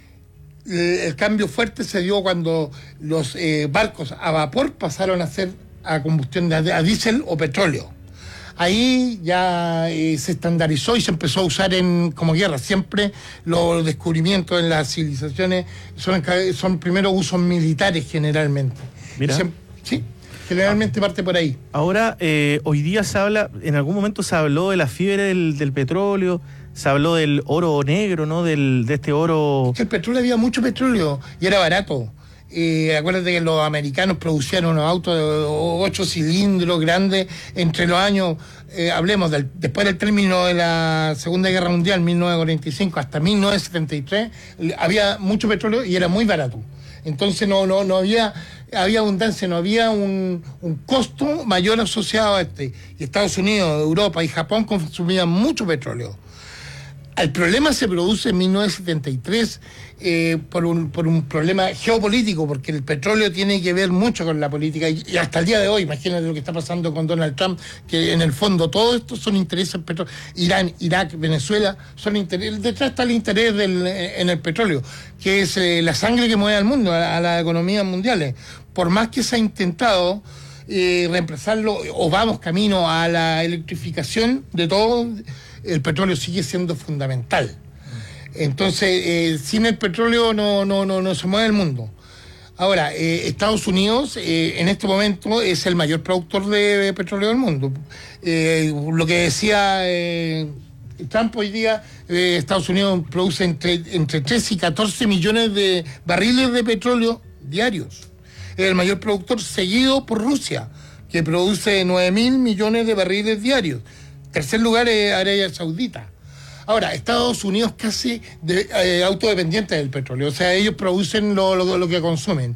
el cambio fuerte se dio cuando los eh, barcos a vapor pasaron a ser a combustión de a diésel o petróleo. Ahí ya eh, se estandarizó y se empezó a usar en como guerra. Siempre los descubrimientos en las civilizaciones son, son primero usos militares generalmente. Mira. Siem- sí, generalmente parte por ahí. Ahora, eh, hoy día se habla, en algún momento se habló de la fiebre del, del petróleo, se habló del oro negro, ¿no? Del, de este oro... El petróleo, había mucho petróleo y era barato. Eh, acuérdate que los americanos producían unos autos de ocho cilindros grandes entre los años, eh, hablemos del, después del término de la Segunda Guerra Mundial, mil novecientos cuarenta y cinco hasta mil novecientos setenta y tres, había mucho petróleo y era muy barato. Entonces no, no, no había, había abundancia, no había un, un costo mayor asociado a este. Y Estados Unidos, Europa y Japón consumían mucho petróleo. El problema se produce en mil novecientos setenta y tres eh, por, un, por un problema geopolítico, porque el petróleo tiene que ver mucho con la política y, y hasta el día de hoy, imagínate lo que está pasando con Donald Trump, que en el fondo todo esto son intereses petróleo. Irán, Irak, Venezuela, son intereses, detrás está el interés del, en el petróleo, que es eh, la sangre que mueve al mundo, a, a las economías mundiales. Por más que se ha intentado eh, reemplazarlo o vamos camino a la electrificación de todo, el petróleo sigue siendo fundamental. Entonces, eh, sin el petróleo no, no, no, no se mueve el mundo. Ahora, eh, Estados Unidos eh, en este momento es el mayor productor de petróleo del mundo. Eh, lo que decía eh, Trump hoy día, eh, Estados Unidos produce entre, entre tres y catorce millones de barriles de petróleo diarios. Es el mayor productor, seguido por Rusia, que produce nueve mil millones de barriles diarios. Tercer lugar es Arabia Saudita. Ahora, Estados Unidos casi de, eh, autodependiente del petróleo, o sea, ellos producen lo, lo, lo que consumen.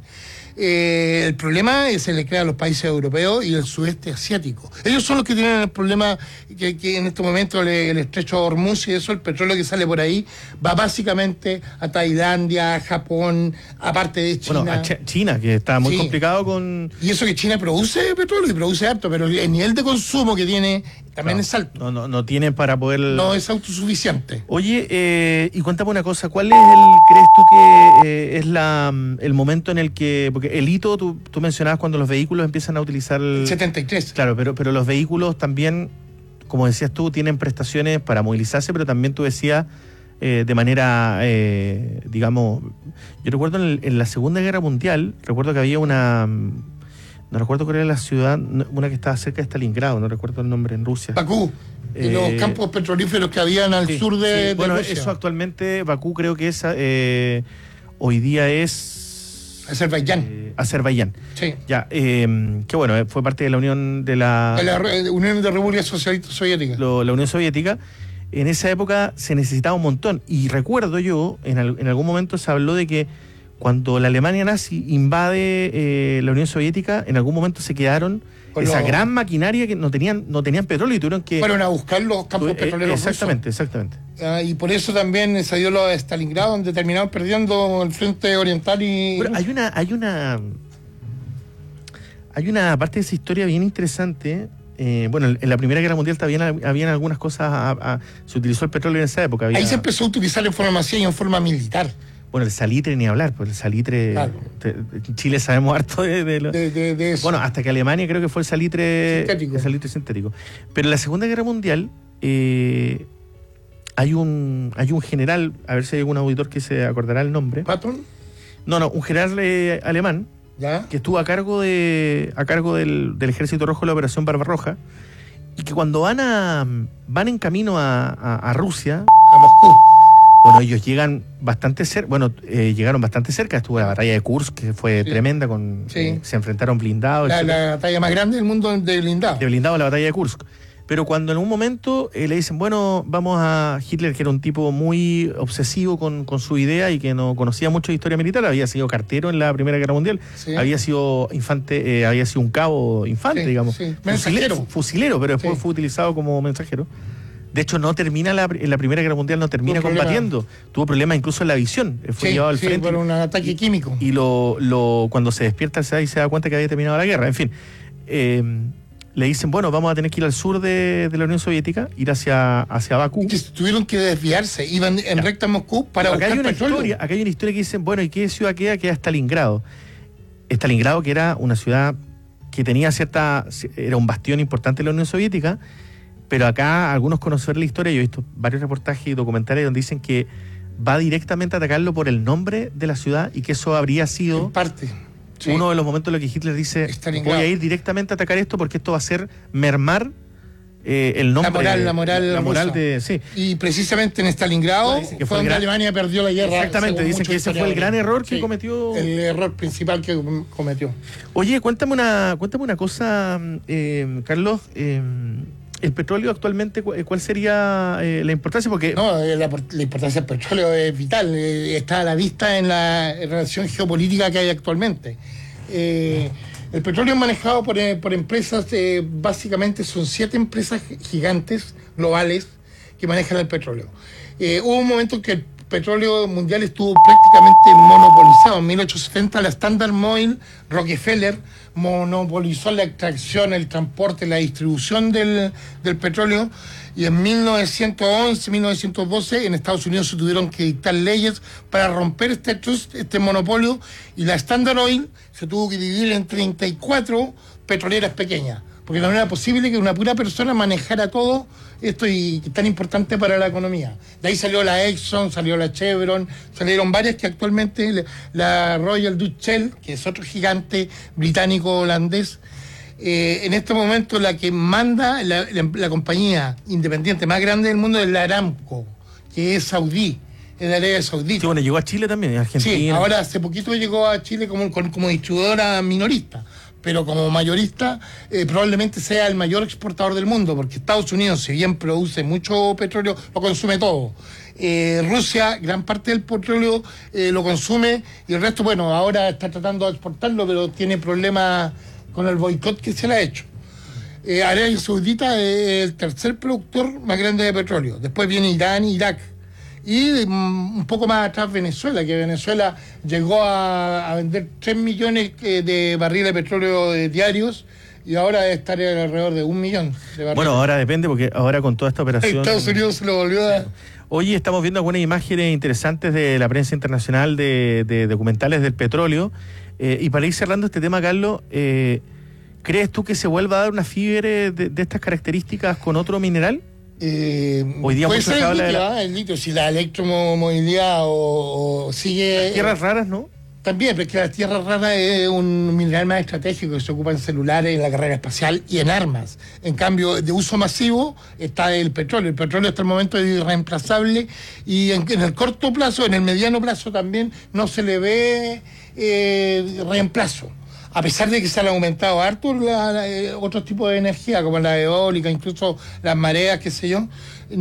Eh, el problema es, se le crea a los países europeos y el sudeste asiático. Ellos son los que tienen el problema que, que en este momento el, el estrecho de Hormuz y eso, el petróleo que sale por ahí, va básicamente a Tailandia, a Japón, aparte de China. Bueno, a Ch- China, que está muy Sí. complicado con... Y eso que China produce petróleo y produce harto, pero el nivel de consumo que tiene también claro, es alto. No, no, no tienen para poder... No es autosuficiente. Oye, eh, y cuéntame una cosa, ¿cuál es el, crees tú que eh, es la el momento en el que, porque el hito, tú, tú mencionabas cuando los vehículos empiezan a utilizar... El setenta y tres. Claro, pero, pero los vehículos también, como decías tú, tienen prestaciones para movilizarse, pero también tú decías eh, de manera, eh, digamos, yo recuerdo en, el, en la Segunda Guerra Mundial, recuerdo que había una... No recuerdo cuál era la ciudad, una que estaba cerca de Stalingrado, no recuerdo el nombre, en Rusia. Bakú, eh, los campos petrolíferos que habían al sí, sur de, sí. de bueno, Rusia. eso actualmente, Bakú creo que es, eh, hoy día es... Azerbaiyán. Eh, Azerbaiyán. Sí. Ya, eh, que bueno, fue parte de la Unión de la... De la Re- Unión de Repúblicas Socialistas Soviéticas. Lo, la Unión Soviética. En esa época se necesitaba un montón. Y recuerdo yo, en, al, en algún momento se habló de que cuando la Alemania nazi invade eh, la Unión Soviética, en algún momento se quedaron con esa los... gran maquinaria que no tenían no tenían petróleo y tuvieron que... Fueron a buscar los campos eh, petroleros Exactamente, rusos. exactamente. Ah, y por eso también se dio lo de Stalingrado, donde terminaron perdiendo el frente oriental y... Pero hay una... Hay una hay una parte de esa historia bien interesante. Eh, bueno, en la Primera Guerra Mundial también habían algunas cosas... A, a, se utilizó el petróleo en esa época. Había... Ahí se empezó a utilizar en forma masiva y en forma militar. Bueno, el salitre ni hablar, pues el salitre... Claro. Te, en Chile sabemos harto de, de, lo, de, de, de eso. Bueno, hasta que Alemania creo que fue el salitre sintético. El salitre sintético. Pero en la Segunda Guerra Mundial eh, hay un hay un general, a ver si hay algún auditor que se acordará el nombre. ¿Patton? No, no, un general eh, alemán ¿Ya? que estuvo a cargo de a cargo del, del Ejército Rojo de la Operación Barbarroja y que cuando van a van en camino a, a, a Rusia... A Moscú. Bueno, ellos llegan bastante cerca, bueno, eh, llegaron bastante cerca, estuvo la batalla de Kursk, que fue sí. tremenda, con sí. eh, se enfrentaron blindados. La, la batalla más grande del mundo de blindados. De blindados, la batalla de Kursk. Pero cuando en un momento eh, le dicen, bueno, vamos a Hitler, que era un tipo muy obsesivo con, con su idea y que no conocía mucho de historia militar, había sido cartero en la Primera Guerra Mundial, sí. había sido infante, eh, había sido un cabo infante, sí, digamos. Sí. Fusilero, fusilero, pero después sí. fue utilizado como mensajero. De hecho, no termina la, en la Primera Guerra Mundial, no termina Tuvo combatiendo. Problema. Tuvo problemas incluso en la visión. Fue sí, llevado al sí, frente. por un ataque y, químico. Y lo, lo, cuando se despierta se da, y se da cuenta que había terminado la guerra. En fin, eh, le dicen, bueno, vamos a tener que ir al sur de, de la Unión Soviética, ir hacia, hacia Bakú. Que tuvieron que desviarse, iban en ya. recta a Moscú para acá buscar hay una petróleo. Historia, acá hay una historia que dicen, bueno, ¿y qué ciudad queda? Queda Stalingrado. Stalingrado, que era una ciudad que tenía cierta... era un bastión importante de la Unión Soviética. Pero acá algunos conocedores de la historia, yo he visto varios reportajes y documentales donde dicen que va directamente a atacarlo por el nombre de la ciudad y que eso habría sido en parte, sí. uno de los momentos en los que Hitler dice voy a ir directamente a atacar esto porque esto va a hacer mermar eh, el nombre. La moral, la moral, la moral de, sí. Y precisamente en Stalingrado no, que fue donde gran... Alemania perdió la guerra. Exactamente, dicen que ese fue el gran error que sí, cometió. El error principal que cometió. Oye, cuéntame una, cuéntame una cosa, eh, Carlos. Eh, ¿El petróleo actualmente cuál sería eh, la importancia? Porque no, la, la importancia del petróleo es vital, eh, está a la vista en la relación geopolítica que hay actualmente. Eh, el petróleo es manejado por, eh, por empresas, eh, básicamente son siete empresas gigantes, globales, que manejan el petróleo. Eh, hubo un momento en que el petróleo mundial estuvo prácticamente monopolizado. En mil ochocientos setenta la Standard Oil, Rockefeller, monopolizó la extracción, el transporte, la distribución del, del petróleo, y en mil novecientos once, mil novecientos doce en Estados Unidos se tuvieron que dictar leyes para romper este trust, este monopolio, y la Standard Oil se tuvo que dividir en treinta y cuatro petroleras pequeñas, porque no era posible que una pura persona manejara todo esto y tan importante para la economía. De ahí salió la Exxon, salió la Chevron, salieron varias que actualmente, la Royal Dutch Shell, que es otro gigante británico-holandés. Eh, en este momento la que manda, la, la, la compañía independiente más grande del mundo es la Aramco, que es saudí, es de Arabia Saudita. Sí, bueno, llegó a Chile también, Argentina. Sí, ahora hace poquito llegó a Chile como, como distribuidora minorista, pero como mayorista eh, probablemente sea el mayor exportador del mundo, porque Estados Unidos, si bien produce mucho petróleo, lo consume todo. Eh, Rusia, gran parte del petróleo eh, lo consume, y el resto, bueno, ahora está tratando de exportarlo, pero tiene problemas con el boicot que se le ha hecho. Eh, Arabia Saudita es el tercer productor más grande de petróleo. Después viene Irán y Irak. Y um, un poco más atrás Venezuela, que Venezuela llegó a, a vender tres millones eh, de barriles de petróleo eh, diarios y ahora debe estar alrededor de un millón de barriles. Bueno, ahora depende, porque ahora con toda esta operación... Estados Unidos se lo volvió a dar. Hoy estamos viendo algunas imágenes interesantes de la prensa internacional de, de documentales del petróleo. Eh, y para ir cerrando este tema, Carlos, eh, ¿crees tú que se vuelva a dar una fiebre de, de estas características con otro mineral? Eh, Hoy día puede mucho ser se el habla litio, de la... ¿eh? el litio, si la electromovilidad o, o sigue... Las tierras raras, ¿no? También, porque las tierras raras es un mineral más estratégico que se ocupa en celulares, en la carrera espacial y en armas. En cambio, de uso masivo está el petróleo. El petróleo hasta el momento es irreemplazable y en, en el corto plazo, en el mediano plazo también, no se le ve eh, reemplazo. A pesar de que se han aumentado harto la, la, eh, otros tipos de energía, como la eólica, incluso las mareas, qué sé yo,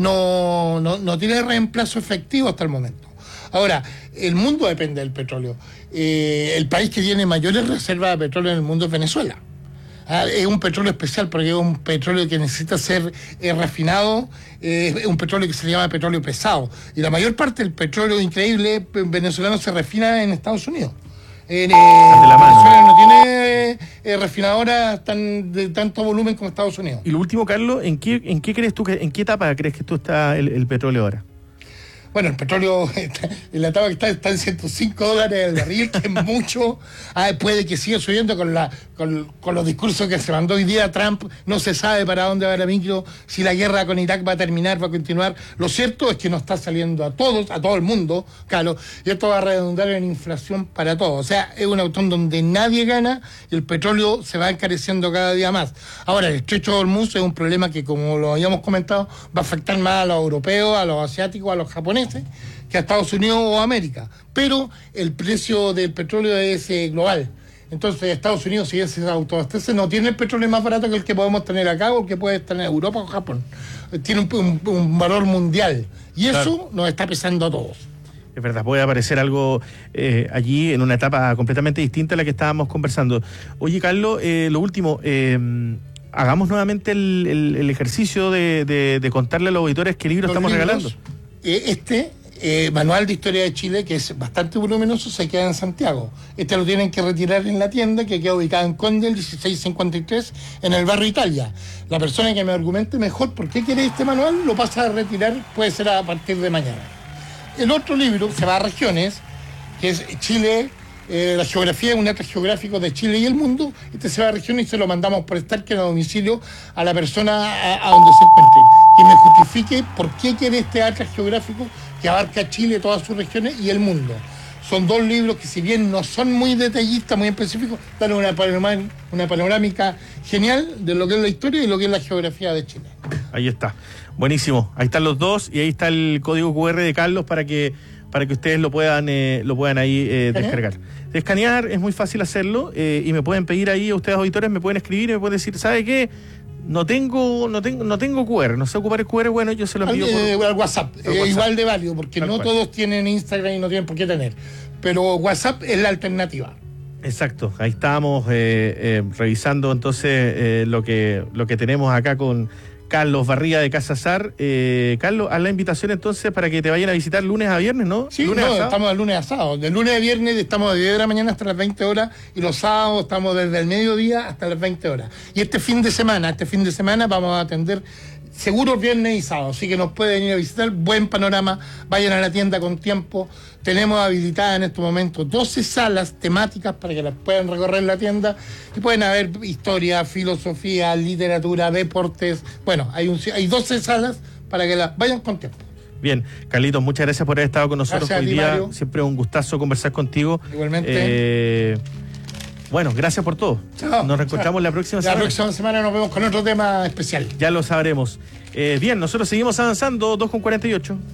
no, no, no tiene reemplazo efectivo hasta el momento. Ahora, el mundo depende del petróleo. Eh, el país que tiene mayores reservas de petróleo en el mundo es Venezuela. Ah, es un petróleo especial porque es un petróleo que necesita ser eh, refinado, eh, es un petróleo que se llama petróleo pesado. Y la mayor parte del petróleo increíble venezolano se refina en Estados Unidos. Eh, eh, Venezuela no tiene eh, refinadoras tan, de tanto volumen como Estados Unidos. Y lo último, Carlos, ¿en qué, en qué crees tú que, en qué etapa crees que tú está el, el petróleo ahora? Bueno, el petróleo, en la etapa que está, está en ciento cinco dólares el barril, que es mucho. Ah, puede que siga subiendo con, la, con, con los discursos que se mandó hoy día Trump. No se sabe para dónde va la micro, si la guerra con Irak va a terminar, va a continuar. Lo cierto es que nos está saliendo a todos, a todo el mundo, claro, y esto va a redundar en inflación para todos. O sea, es un autónomo donde nadie gana y el petróleo se va encareciendo cada día más. Ahora, el estrecho de Hormuz es un problema que, como lo habíamos comentado, va a afectar más a los europeos, a los asiáticos, a los japoneses, que a Estados Unidos o América, pero el precio del petróleo es eh, global. Entonces Estados Unidos, si bien se autoabastece, no tiene el petróleo más barato que el que podemos tener acá o el que puede estar en Europa o Japón. Tiene un, un, un valor mundial y eso claro, nos está pesando a todos. Es verdad, puede aparecer algo eh, allí en una etapa completamente distinta a la que estábamos conversando. Oye, Carlos, eh, lo último, eh, hagamos nuevamente el, el, el ejercicio de, de, de contarle a los auditores qué libro los estamos libros, regalando. Eh, este eh, Manual de Historia de Chile, que es bastante voluminoso, se queda en Santiago. Este lo tienen que retirar en la tienda, que queda ubicada en Conde, el dieciséis cincuenta y tres, en el barrio Italia. La persona que me argumente mejor por qué quiere este manual, lo pasa a retirar, puede ser a partir de mañana. El otro libro se va a regiones, que es Chile, eh, la geografía, un atlas geográfico de Chile y el mundo. Este se va a regiones y se lo mandamos por estar que a domicilio a la persona a, a donde se encuentre, que me justifique por qué quiere este atlas geográfico que abarca Chile, todas sus regiones y el mundo. Son dos libros que, si bien no son muy detallistas, muy específicos, dan una panorámica, una panorámica genial de lo que es la historia y lo que es la geografía de Chile. Ahí está. Buenísimo. Ahí están los dos y ahí está el código cu erre de Carlos para que para que ustedes lo puedan eh, lo puedan ahí eh, descargar. De escanear es muy fácil hacerlo eh, y me pueden pedir ahí a ustedes auditores, me pueden escribir y me pueden decir, ¿sabe qué? No tengo, no tengo, no tengo cu erre, no sé ocupar el cu erre, bueno, yo se lo envío al, por, al WhatsApp, al eh, WhatsApp. Igual de válido, porque Tal no cual. todos tienen Instagram y no tienen por qué tener. Pero WhatsApp es la alternativa. Exacto, ahí estábamos eh, eh, revisando entonces eh, lo que lo que tenemos acá con Carlos Barría de Casa Sar. Eh, Carlos, haz la invitación entonces para que te vayan a visitar lunes a viernes, ¿no? Sí, lunes no, a estamos de lunes a sábado. De lunes a viernes estamos de diez de la mañana hasta las veinte horas y los sábados estamos desde el mediodía hasta las veinte horas. Y este fin de semana, este fin de semana vamos a atender seguros viernes y sábado, así que nos pueden ir a visitar. Buen panorama, vayan a la tienda con tiempo. Tenemos habilitadas en este momento doce salas temáticas para que las puedan recorrer la tienda y pueden haber historia, filosofía, literatura, deportes. Bueno, hay, un, hay doce salas para que las vayan con tiempo. Bien, Carlitos, muchas gracias por haber estado con nosotros Gracias hoy a ti, día. Mario. Siempre un gustazo conversar contigo. Igualmente. Eh, bueno, gracias por todo. Chao, nos reencontramos chao. la próxima la semana. La próxima semana nos vemos con otro tema especial. Ya lo sabremos. Eh, bien, nosotros seguimos avanzando, dos con cuarenta y ocho.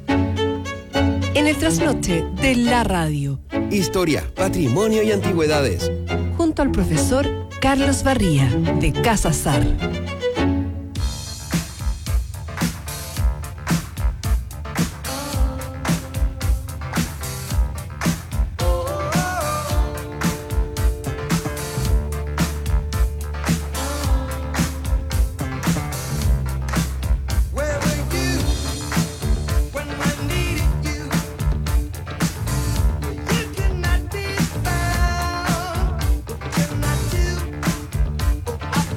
En el trasnoche de la radio. Historia, patrimonio y antigüedades. Junto al profesor Carlos Barría, de Casa Sar. I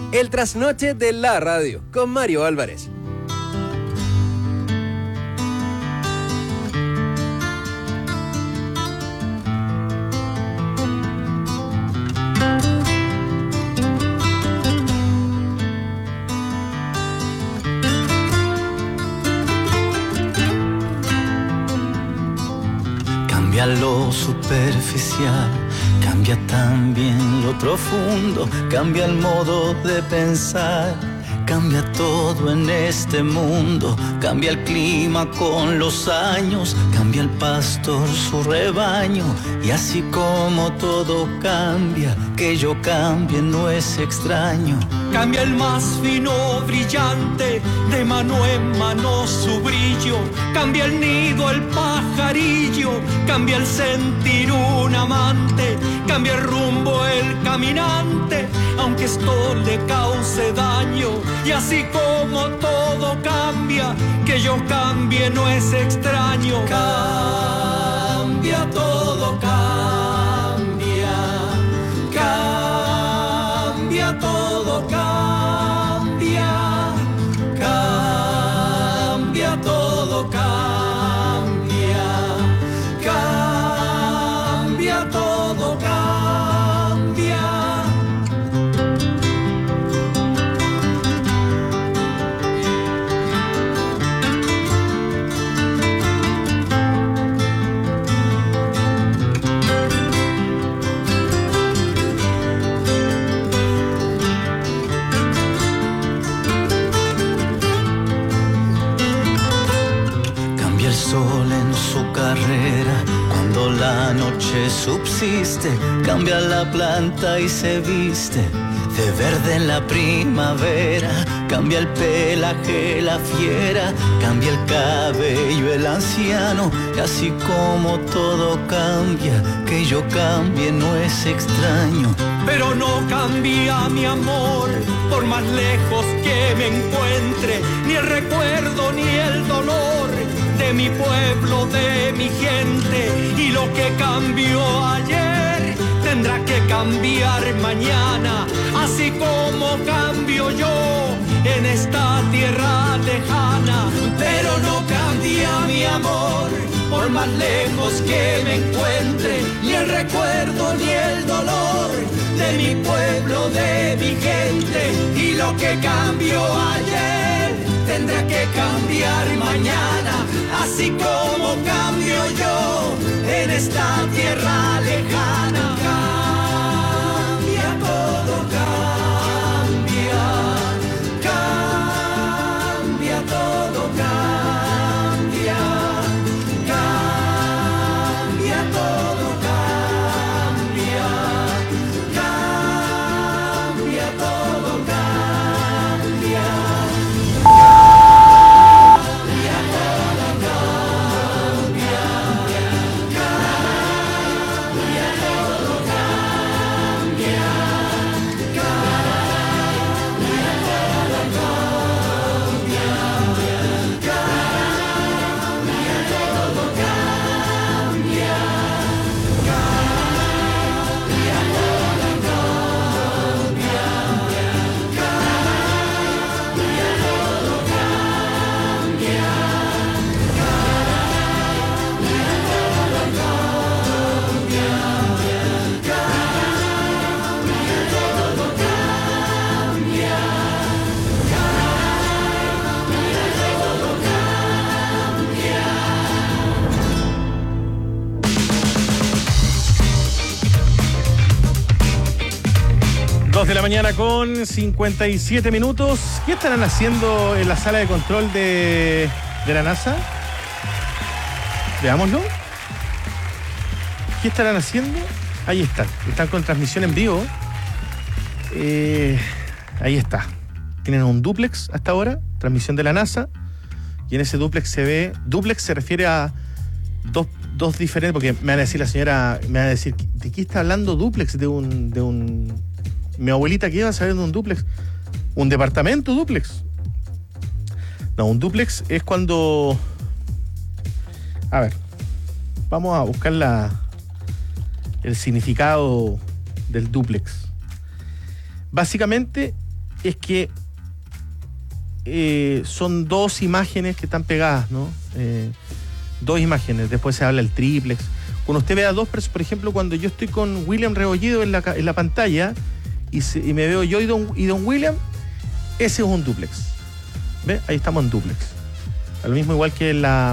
El trasnoche de la radio con Mario Álvarez. Cambia lo superficial, cambia también lo profundo, cambia el modo de pensar, cambia todo en este mundo, cambia el clima con los años, cambia el pastor su rebaño, y así como todo cambia, que yo cambie no es extraño. Cambia el más fino brillante, de mano en mano su brillo, cambia el nido el pajarillo, cambia el sentir un amante, cambia el rumbo el caminante, aunque esto le cause daño, y así como todo cambia, que yo cambie no es extraño. Cambia todo, cambia, cambia todo, cambia, cambia todo, cambia, cambia todo, cambia. El sol en su carrera, cuando la noche subsiste, cambia la planta y se viste de verde en la primavera, cambia el pelaje la fiera, cambia el cabello el anciano, y así como todo cambia, que yo cambie no es extraño. Pero no cambia mi amor, por más lejos que me encuentre, ni el recuerdo ni el dolor de mi pueblo, de mi gente, y lo que cambió ayer tendrá que cambiar mañana, así como cambio yo en esta tierra lejana. Pero no cambia mi amor, por más lejos que me encuentre, ni el recuerdo ni el dolor de mi pueblo, de mi gente, y lo que cambió ayer tendrá que cambiar mañana, así como cambio yo en esta tierra lejana. Cambia todo, cambia, cambia todo, cambia, cambia todo, cambia, cambia todo, cambia. dos de la mañana con cincuenta y siete minutos. ¿Qué estarán haciendo en la sala de control de, de la NASA? Veámoslo. ¿Qué estarán haciendo? Ahí están. Están con transmisión en vivo. Eh, ahí está. Tienen un dúplex hasta ahora, transmisión de la NASA. Y en ese dúplex se ve... Dúplex se refiere a dos, dos diferentes... Porque me va a decir la señora... Me va a decir, ¿de qué está hablando dúplex? De un... De un mi abuelita, ¿qué iba a saber de un dúplex? ¿Un departamento dúplex? No, un dúplex es cuando... A ver, vamos a buscar la, el significado del dúplex. Básicamente es que eh, son dos imágenes que están pegadas, ¿no? Eh, dos imágenes, después se habla el triplex. Cuando usted vea dos, por ejemplo, cuando yo estoy con William Rebolledo en la, en la pantalla y, se, y me veo yo y don, y don William, ese es un duplex. ¿Ve? Ahí estamos en duplex. Lo mismo igual que en la,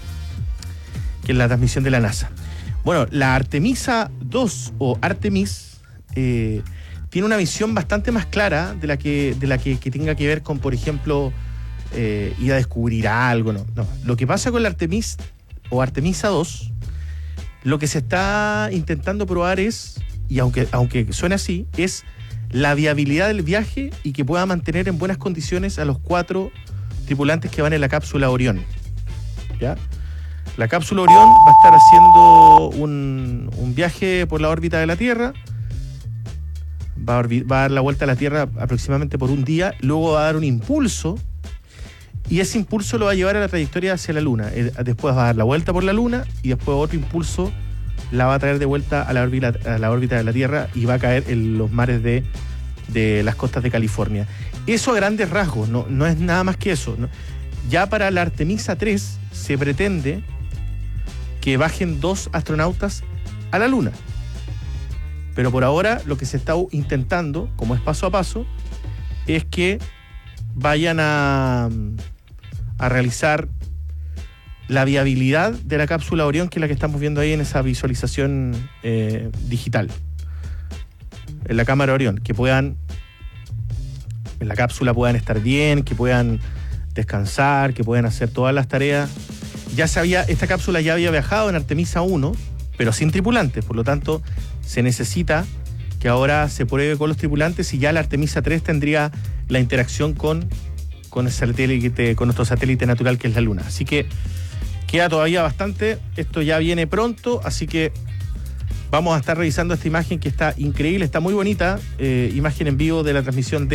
que en la transmisión de la NASA. Bueno, la Artemisa dos o Artemis eh, tiene una visión bastante más clara de la que, de la que, que tenga que ver con, por ejemplo, eh, ir a descubrir algo. No, no. Lo que pasa con la Artemis o Artemisa dos, lo que se está intentando probar es, y aunque, aunque suene así, es la viabilidad del viaje y que pueda mantener en buenas condiciones a los cuatro tripulantes que van en la cápsula Orión. ¿Ya? La cápsula Orión va a estar haciendo un, un viaje por la órbita de la Tierra, va a, va a dar la vuelta a la Tierra aproximadamente por un día, luego va a dar un impulso y ese impulso lo va a llevar a la trayectoria hacia la Luna. Después va a dar la vuelta por la Luna y después otro impulso la va a traer de vuelta a la órbita, a la órbita de la Tierra y va a caer en los mares de, de las costas de California. Eso a grandes rasgos, no, no es nada más que eso, ¿no? Ya para la Artemisa tres se pretende que bajen dos astronautas a la Luna. Pero por ahora lo que se está intentando, como es paso a paso, es que vayan a, a realizar la viabilidad de la cápsula Orión, que es la que estamos viendo ahí en esa visualización eh, digital. En la cámara Orión, que puedan, en la cápsula puedan estar bien, que puedan descansar, que puedan hacer todas las tareas. Ya se había, esta cápsula ya había viajado en Artemisa uno, pero sin tripulantes, por lo tanto se necesita que ahora se pruebe con los tripulantes y ya la Artemisa tres tendría la interacción con, con, el satélite, con nuestro satélite natural que es la Luna. Así que queda todavía bastante, esto ya viene pronto, así que vamos a estar revisando esta imagen que está increíble, está muy bonita, eh, imagen en vivo de la transmisión de